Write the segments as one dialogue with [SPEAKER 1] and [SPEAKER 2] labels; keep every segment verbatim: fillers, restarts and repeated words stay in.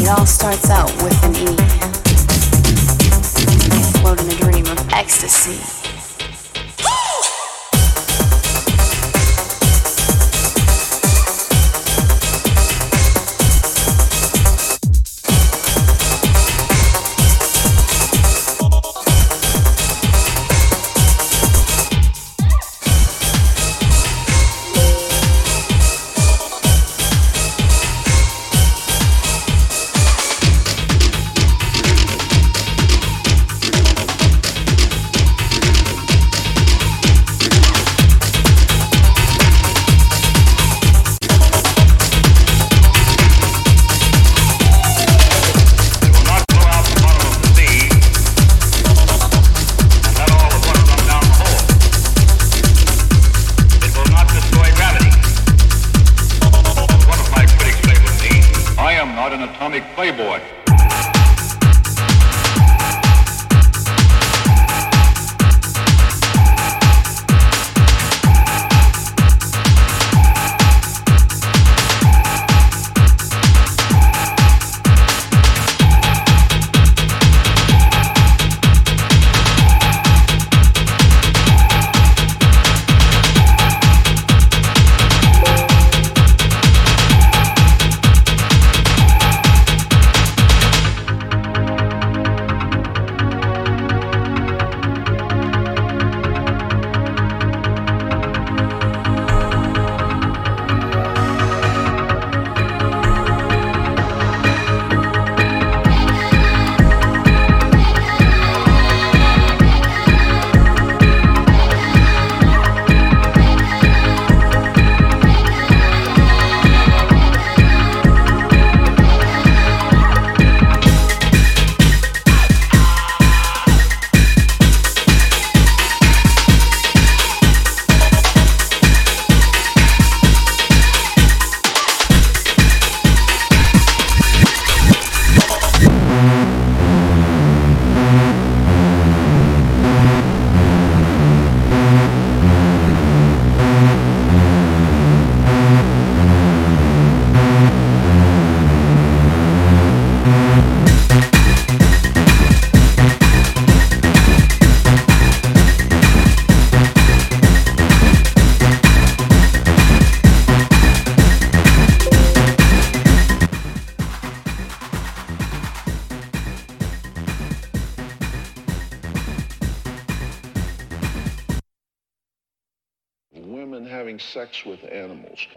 [SPEAKER 1] It all starts out with an E. Float in a dream of ecstasy.
[SPEAKER 2] Women having sex with animals.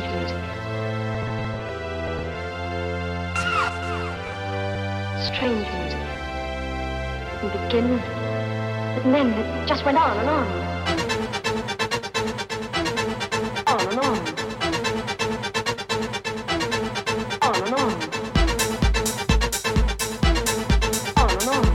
[SPEAKER 3] music. Strange music. It didn't begin, and then it just went on and on. On and on. On and on. On and on.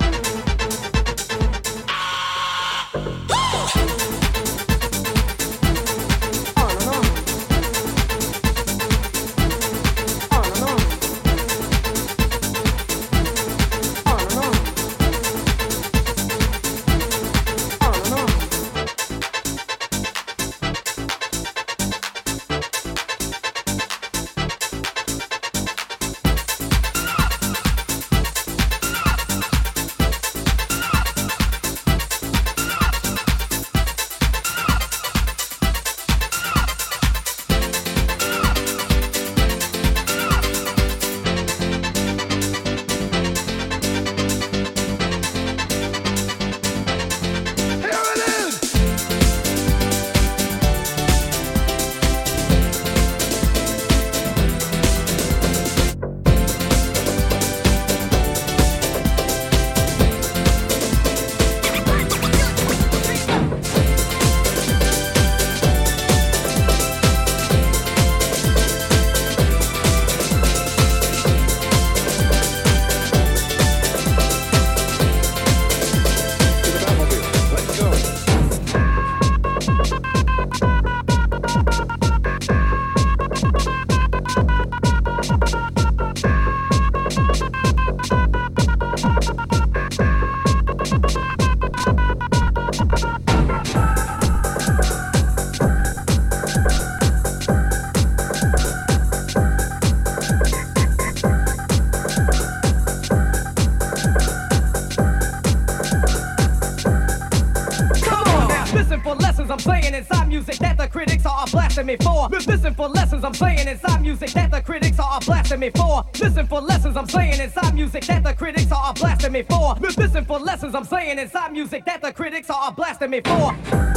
[SPEAKER 4] Me for. Listen for lessons I'm saying inside music that the critics are blasting me for. Listen for lessons I'm saying inside music that the critics are blasting me for. Listen for lessons I'm saying inside music that the critics are blasting me for.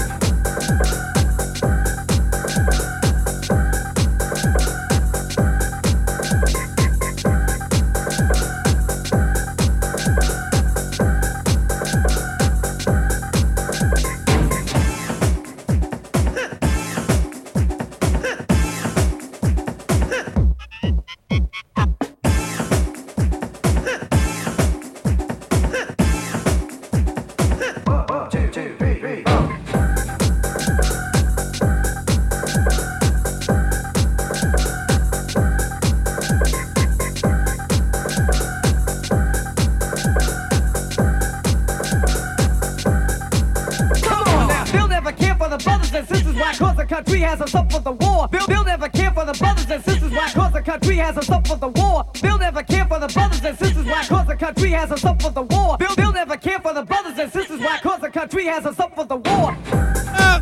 [SPEAKER 4] Country has us up for the war. They'll, they'll never care for the brothers and sisters. Why? Cause the country has us up for the war. They'll never care for the brothers and sisters. Why? Cause the country has us up for the war. They'll, they'll never care for the brothers and sisters. Why? Cause the country has us up for the war.
[SPEAKER 5] Uh,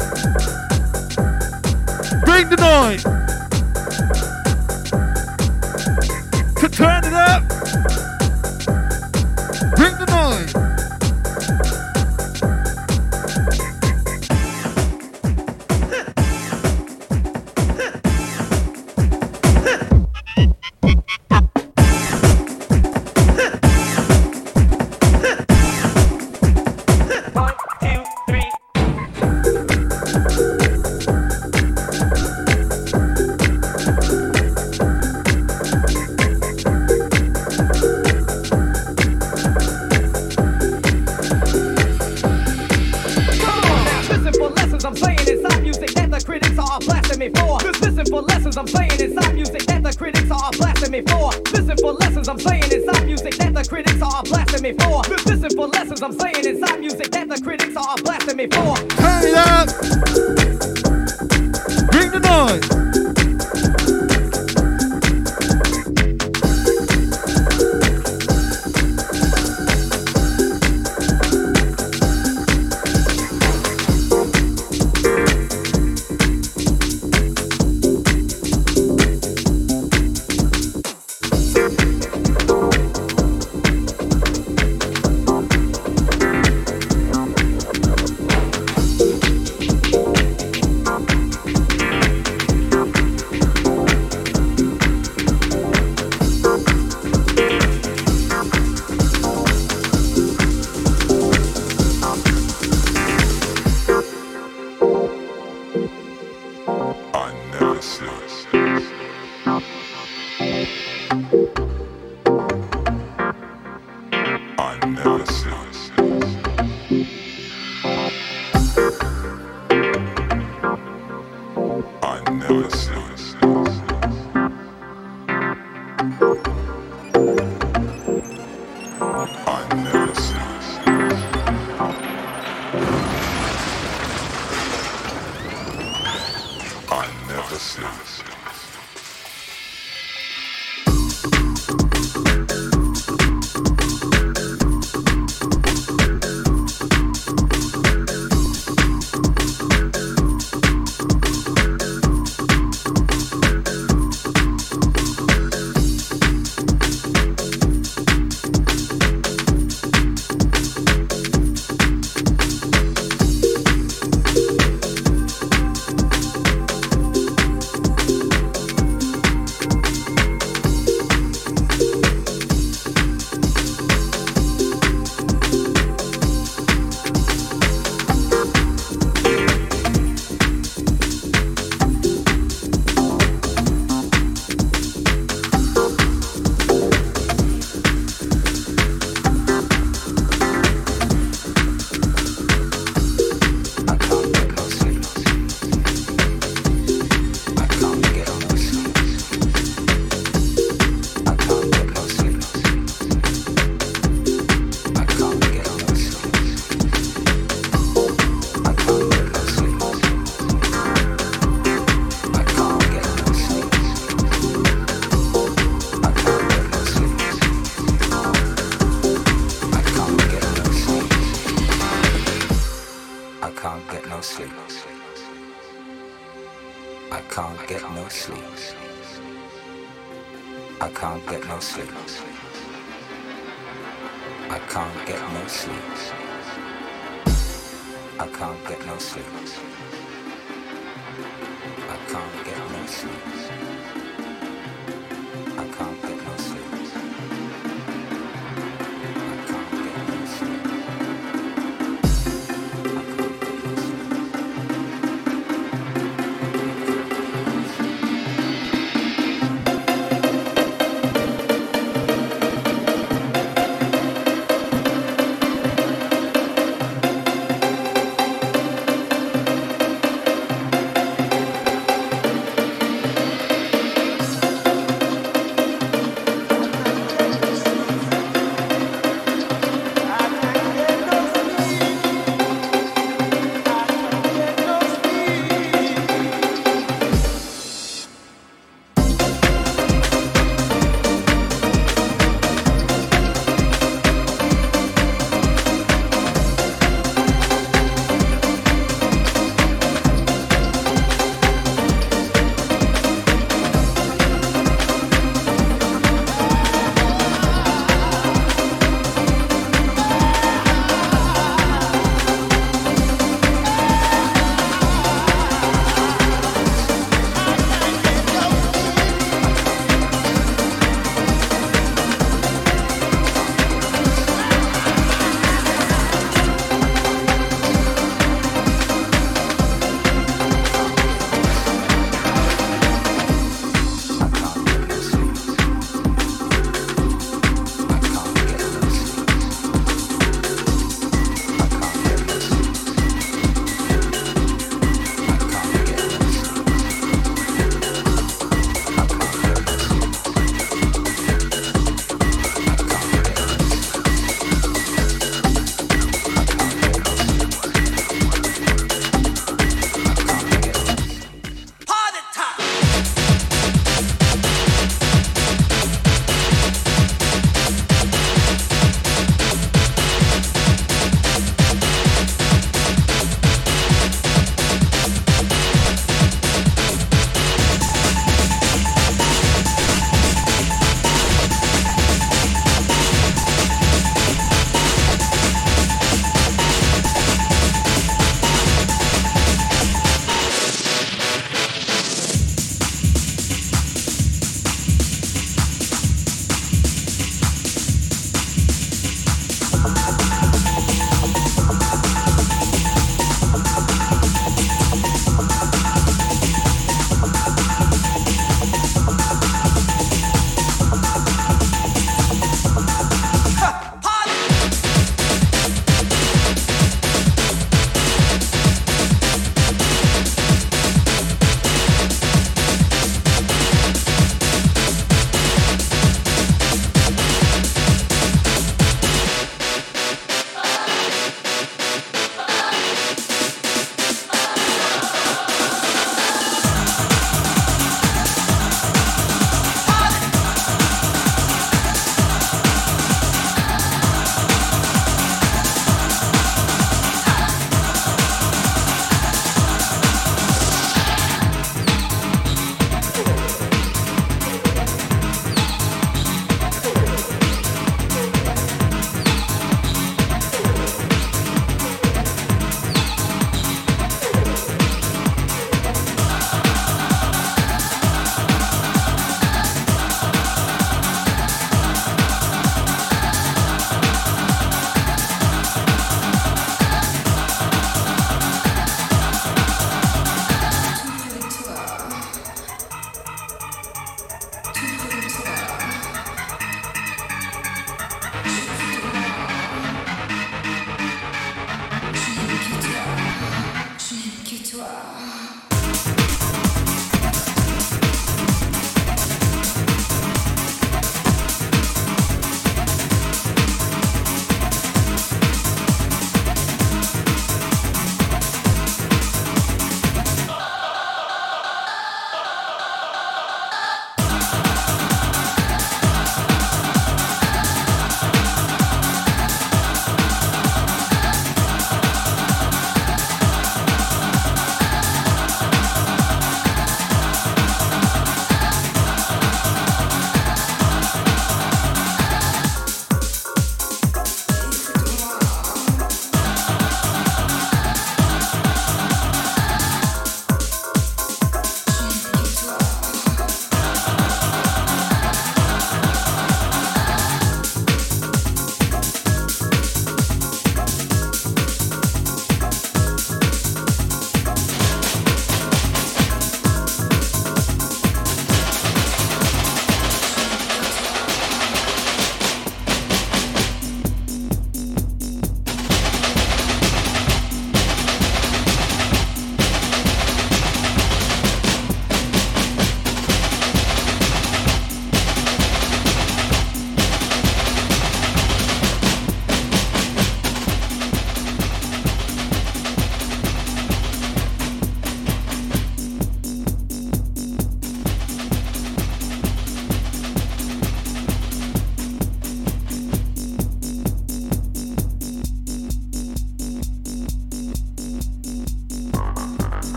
[SPEAKER 5] bring the noise. To turn it up. Bring the noise.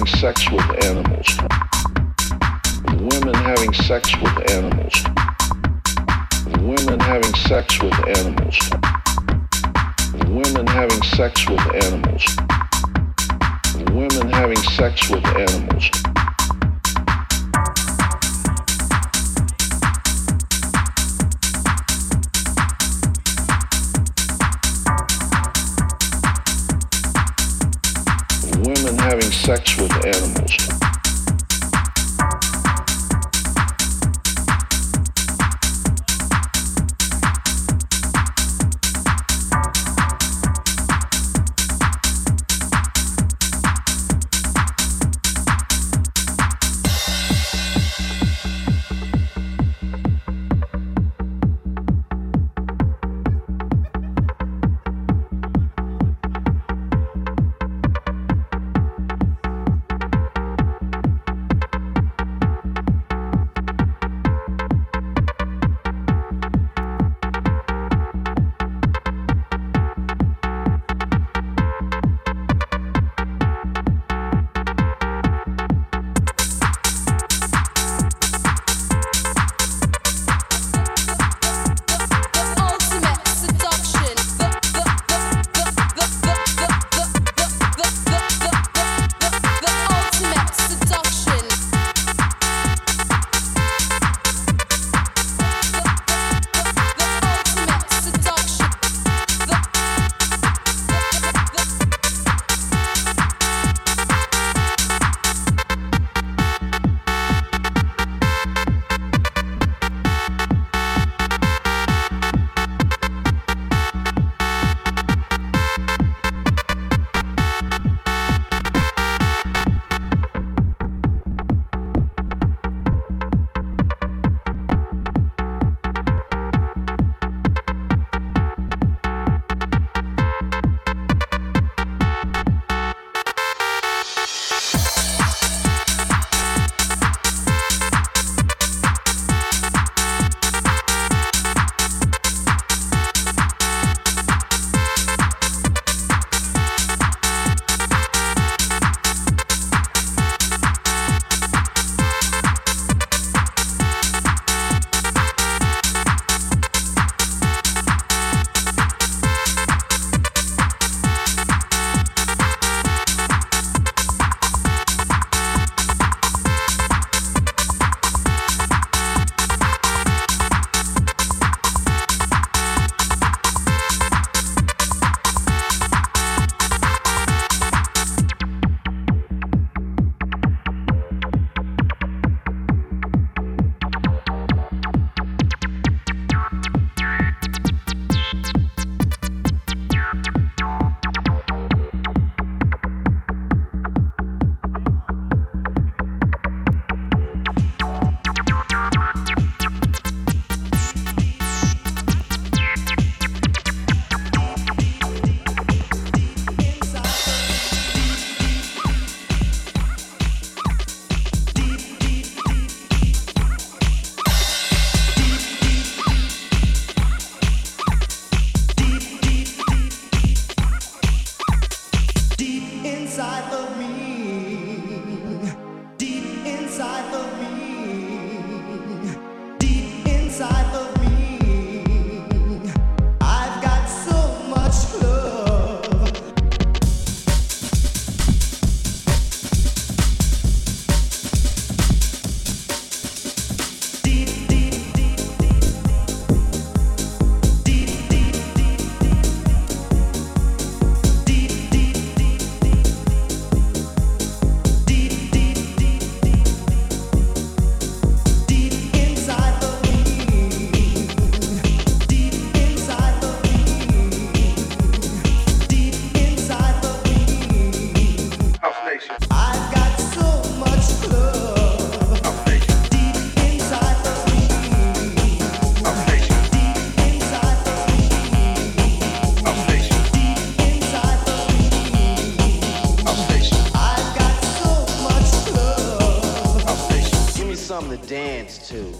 [SPEAKER 2] having sex with animals. Women having sex with animals. Women having sex with animals. Women having sex with animals. Women having sex with animals. Women having sex with animals.
[SPEAKER 6] dance to.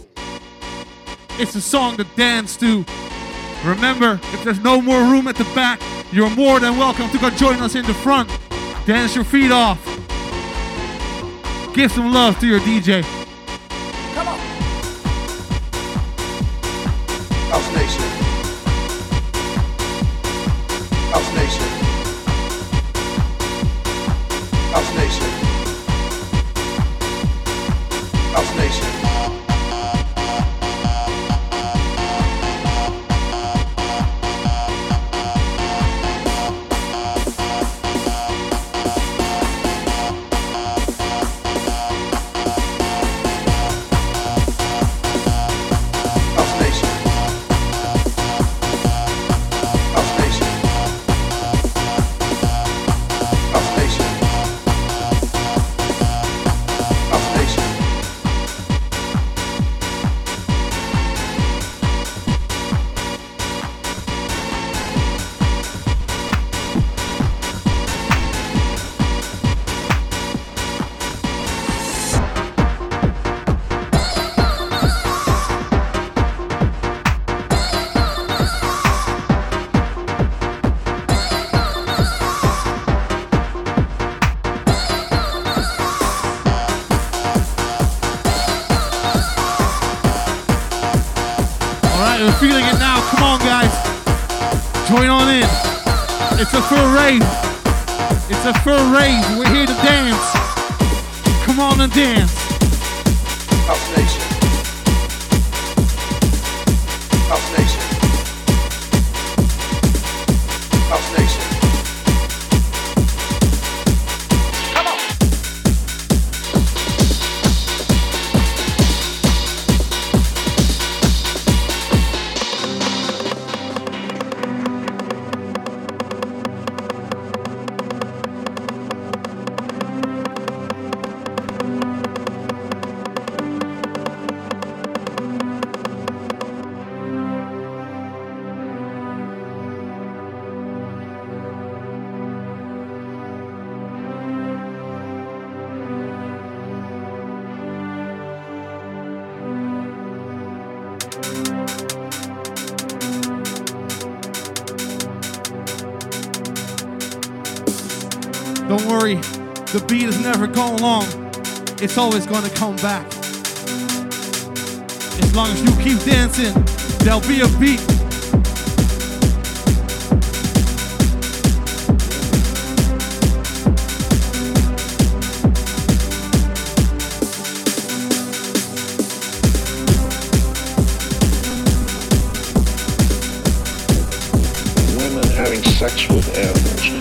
[SPEAKER 5] It's a song to dance to. Remember, if there's no more room at the back, you're more than welcome to go join us in the front. Dance your feet off. Give some love to your D J.
[SPEAKER 6] Come on. House Nation. House Nation. House Nation. House Nation.
[SPEAKER 5] We're feeling it now. Come on, guys. Join on in. It's a full rave. It's a full rave. We're here to dance. Come on and dance.
[SPEAKER 6] House Nation. House Nation. House Nation. Come on.
[SPEAKER 5] Don't worry, the beat is never gone long. It's always gonna come back. As long as you keep dancing, there'll be a beat.
[SPEAKER 2] Women having sex with animals.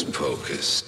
[SPEAKER 7] pocus.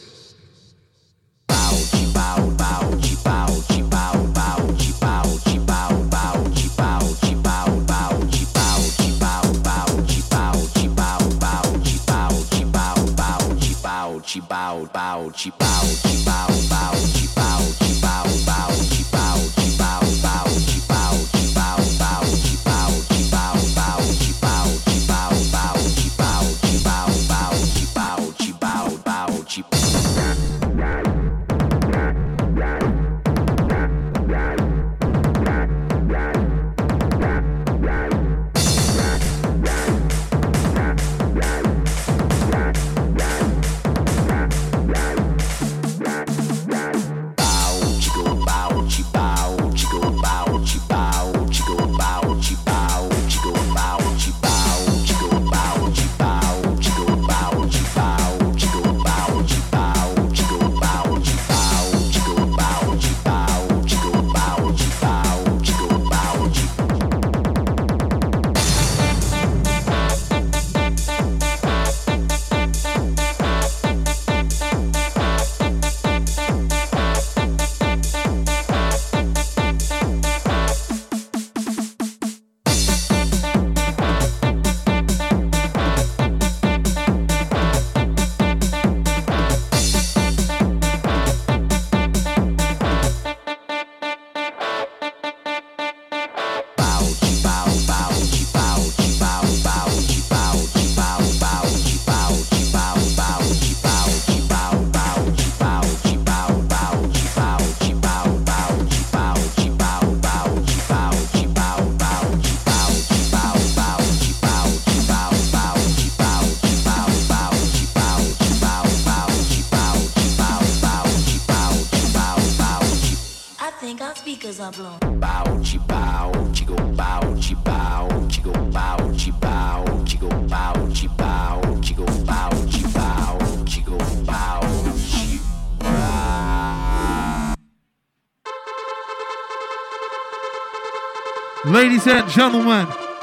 [SPEAKER 5] Ladies and gentlemen,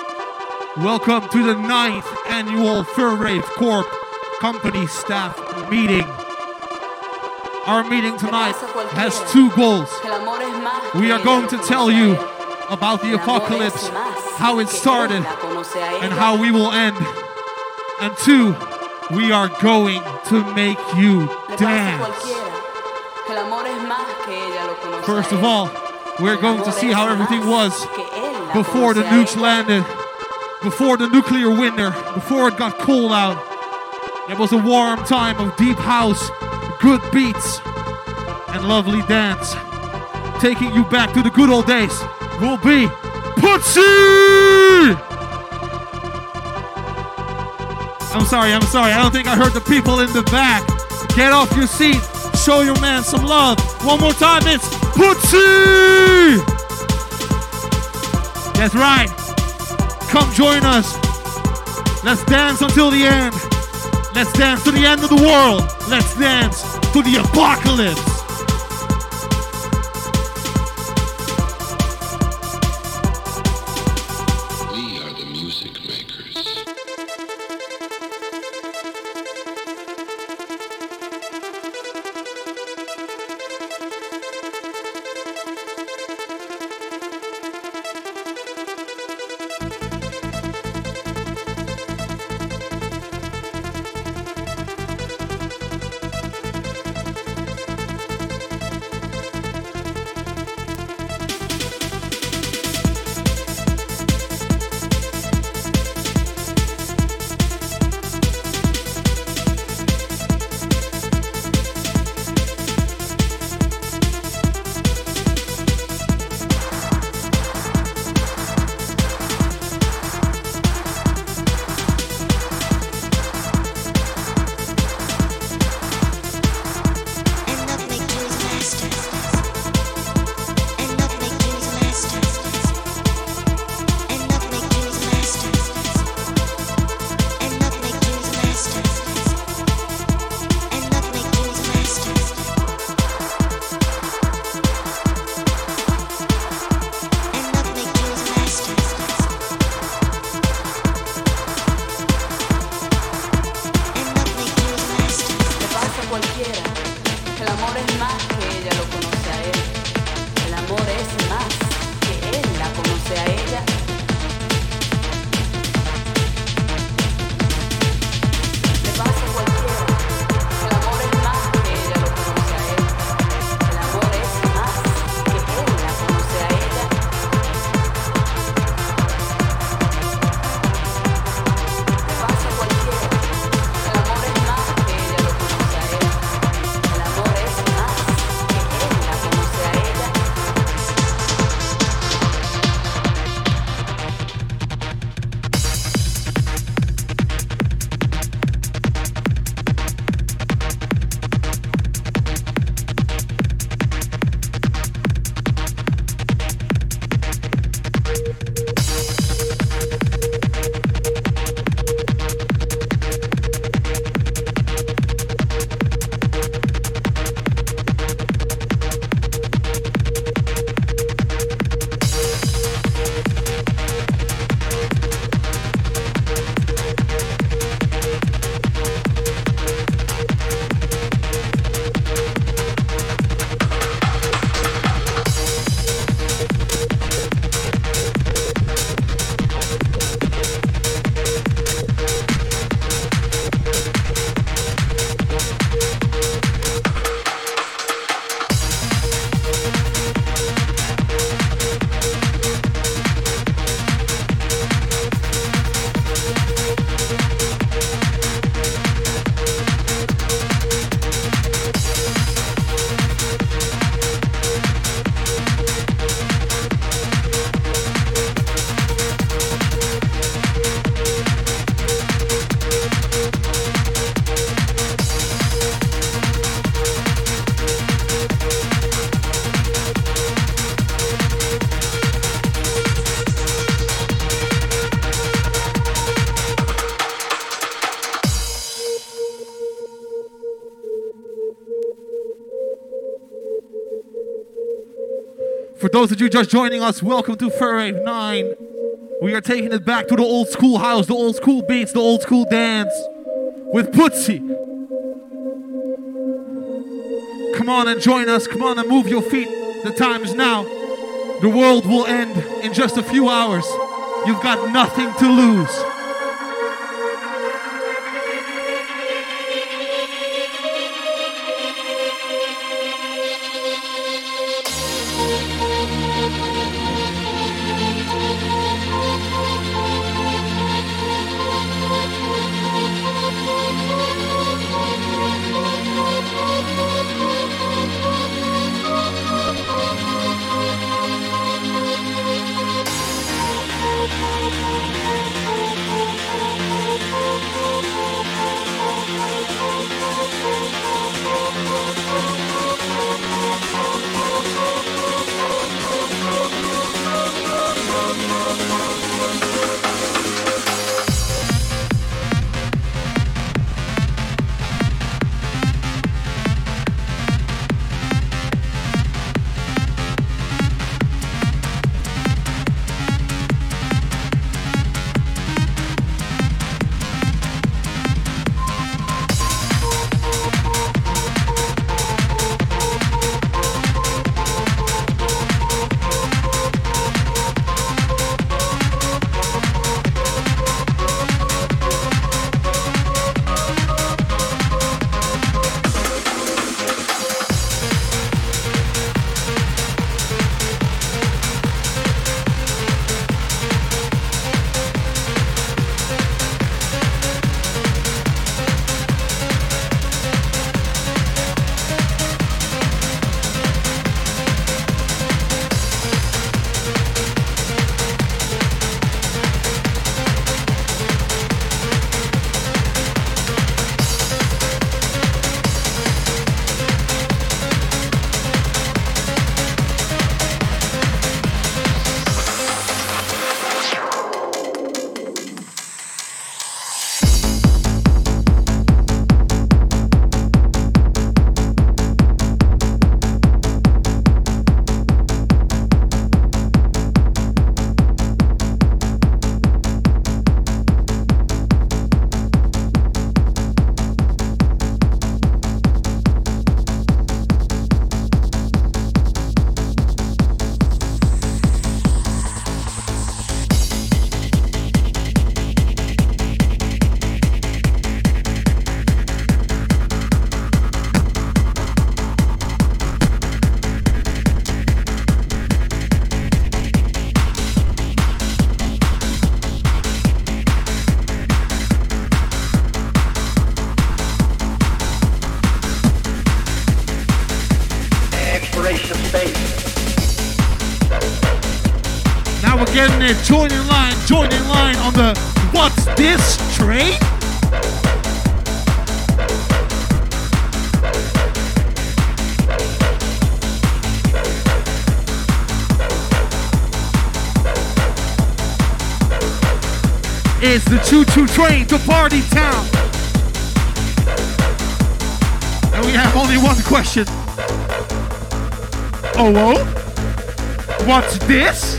[SPEAKER 5] welcome to the ninth annual Fur Rave Corp Company Staff Meeting. Our meeting tonight has two goals. We are going to tell you about the apocalypse, how it started, and how we will end. And two, we are going to make you dance. First of all, we're going to see how everything was before the nukes landed, before the nuclear winter, before it got cold out. It was a warm time of deep house, good beats, and lovely dance. Taking you back to the good old days will be Putzi! I'm sorry, I'm sorry. I don't think I heard the people in the back. Get off your seat. Show your man some love. One more time, it's Putzi! That's right. Come join us. Let's dance until the end. Let's dance to the end of the world. Let's dance to the apocalypse.
[SPEAKER 7] We are the music makers.
[SPEAKER 1] cualquiera. El amor es más que ella lo conoce a él. El amor es más que él la conoce a ella. Le pasa a cualquiera. El amor es más que ella lo conoce a él. El amor es más que él la conoce a ella. Le pasa a cualquiera. El amor es más que ella lo conoce a él. El amor es más que él la conoce a ella.
[SPEAKER 5] For those of you just joining us, welcome to Fur Rave nine. We are taking it back to the old school house, the old school beats, the old school dance with Putzi. Come on and join us. Come on and move your feet. The time is now. The world will end in just a few hours. You've got nothing to lose.
[SPEAKER 8] Thank you.
[SPEAKER 5] getting it. Join in line, join in line on the What's This train? It's the choo-choo train to Party Town. And we have only one question. Oh, whoa? What's this?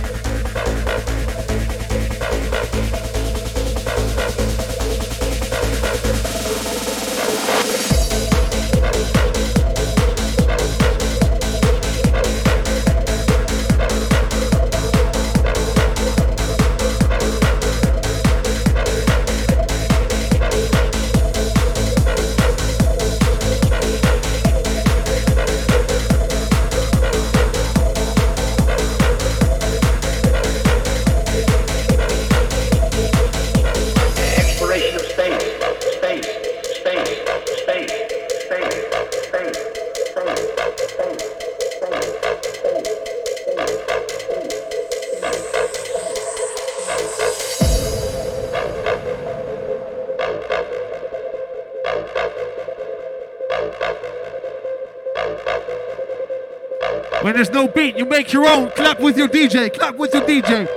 [SPEAKER 5] When there's no beat, you make your own. Clap with your D J. Clap with your D J.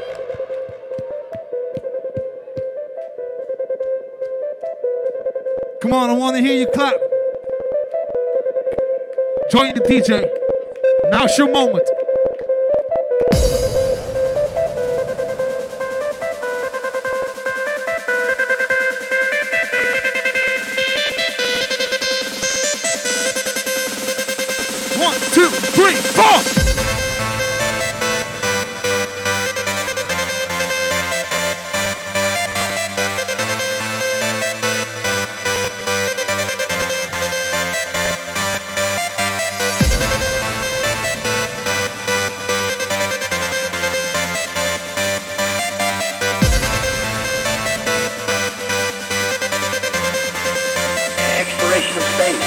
[SPEAKER 5] Come on, I want to hear you clap. Join the D J. Now's your moment. One, two, three, four.
[SPEAKER 6] Exploration of space.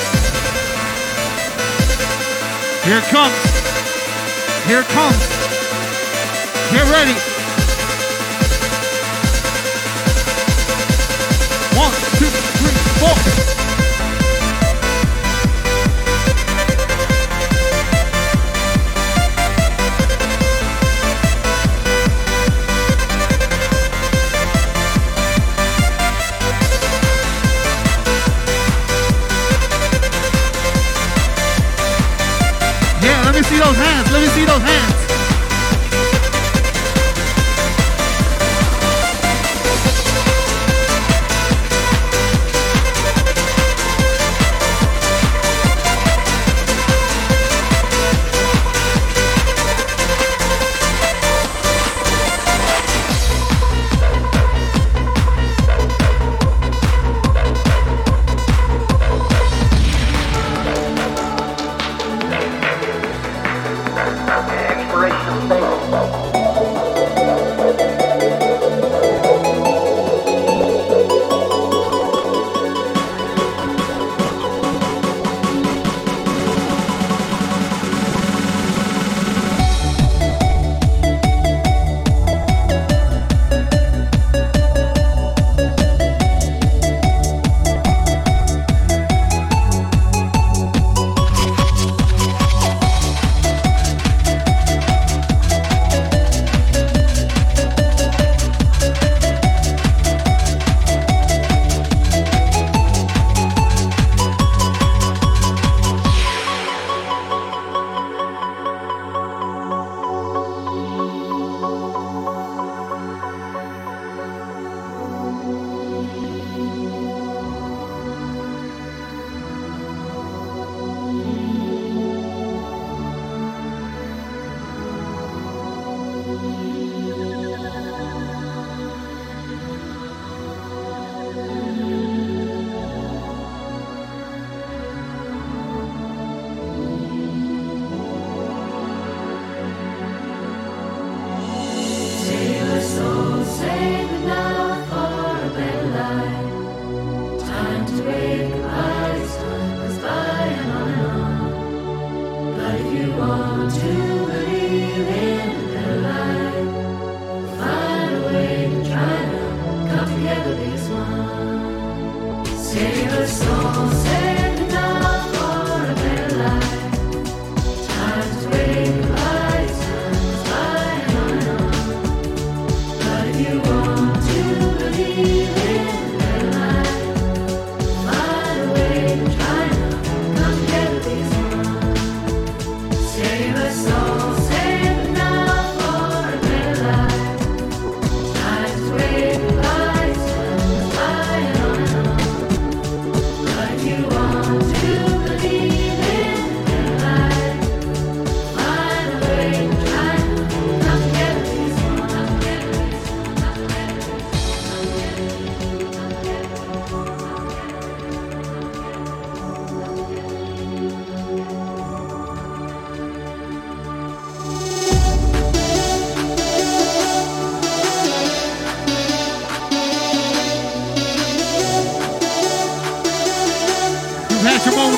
[SPEAKER 5] Here it comes. Here it comes. Get ready. One, two, three, four. Yeah, let me see those hands. Let me see those hands.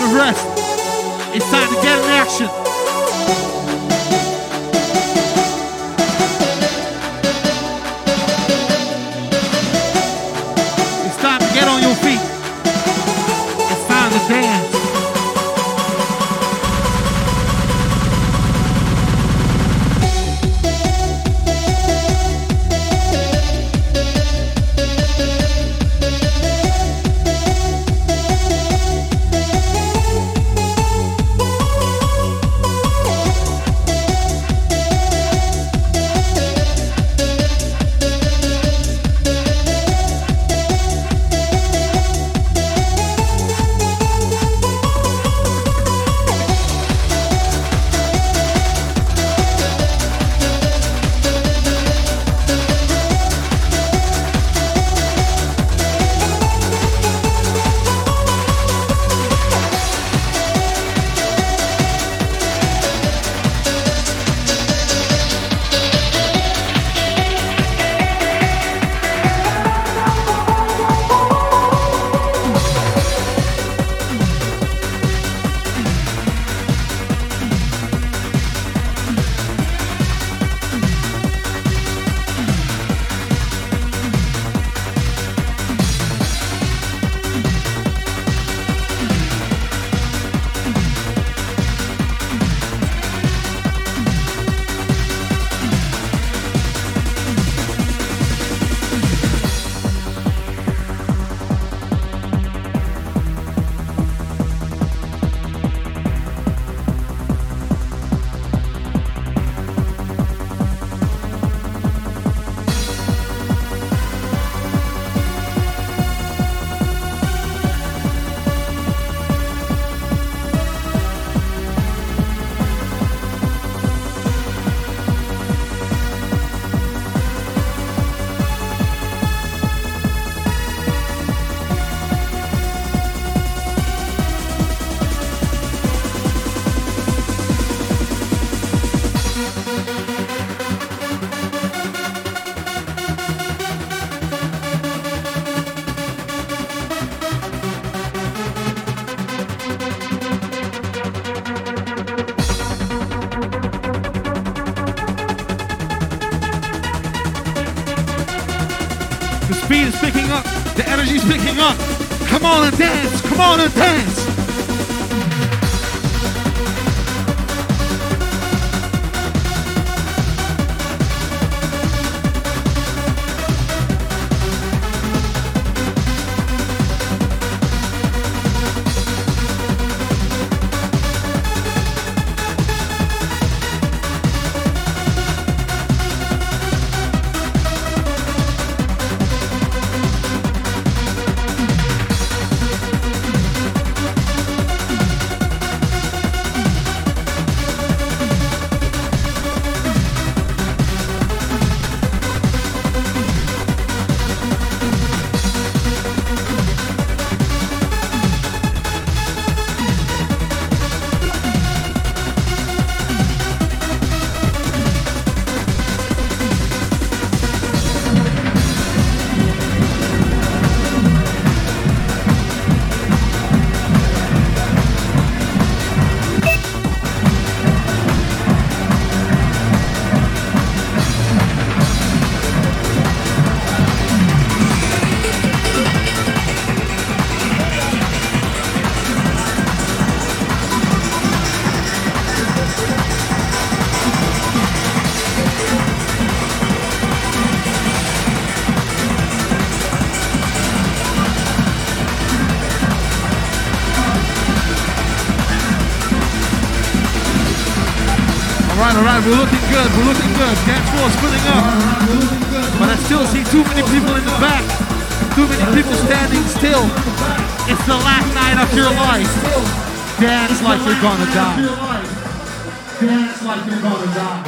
[SPEAKER 5] the rest. It's time to get in action. It's time to get on your feet. It's time to dance. Speed is picking up, the energy is picking up. Come on and dance, come on and dance. Alright, we're looking good, we're looking good. Dance floor spinning up. But I still see too many people in the back. Too many people standing still. It's the last night of your life. Dance like you're gonna die. Dance like you're gonna die.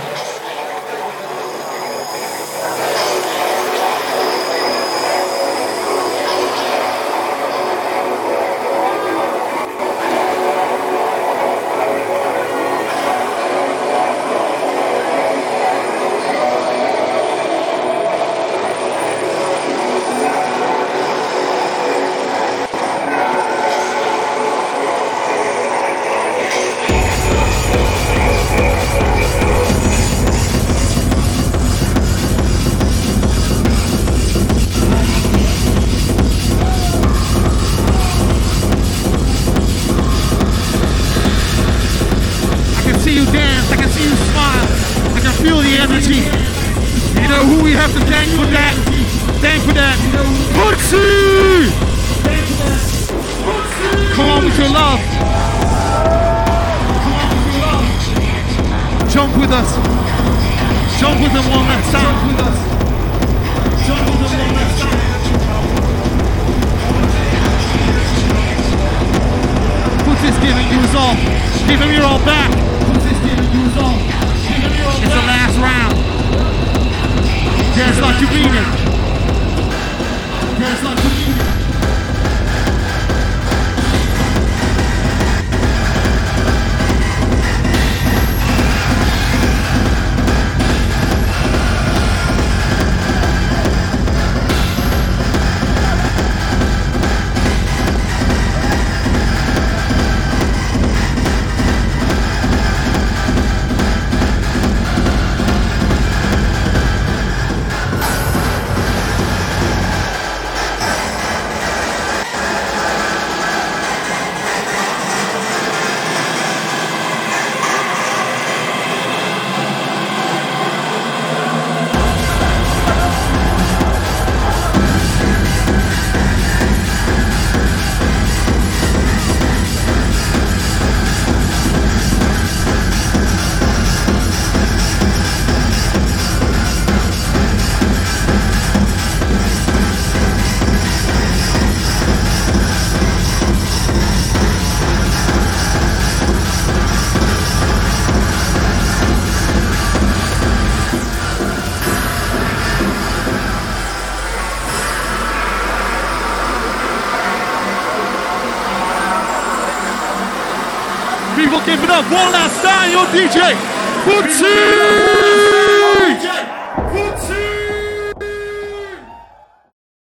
[SPEAKER 5] see you smile. I can feel the energy. You know who we have to thank for that? Thank for that. Pussy! Come on with your love. Jump with us. Jump with them one last time. Jump with us. Jump with them one last time. Pussy's giving you his all. Give him your all back. Pussy's giving you his all. Give him your all back. It's the last round. Dance like you mean it. Dance like you mean it. Give it up one last time, your D J, Pussy! Pussy!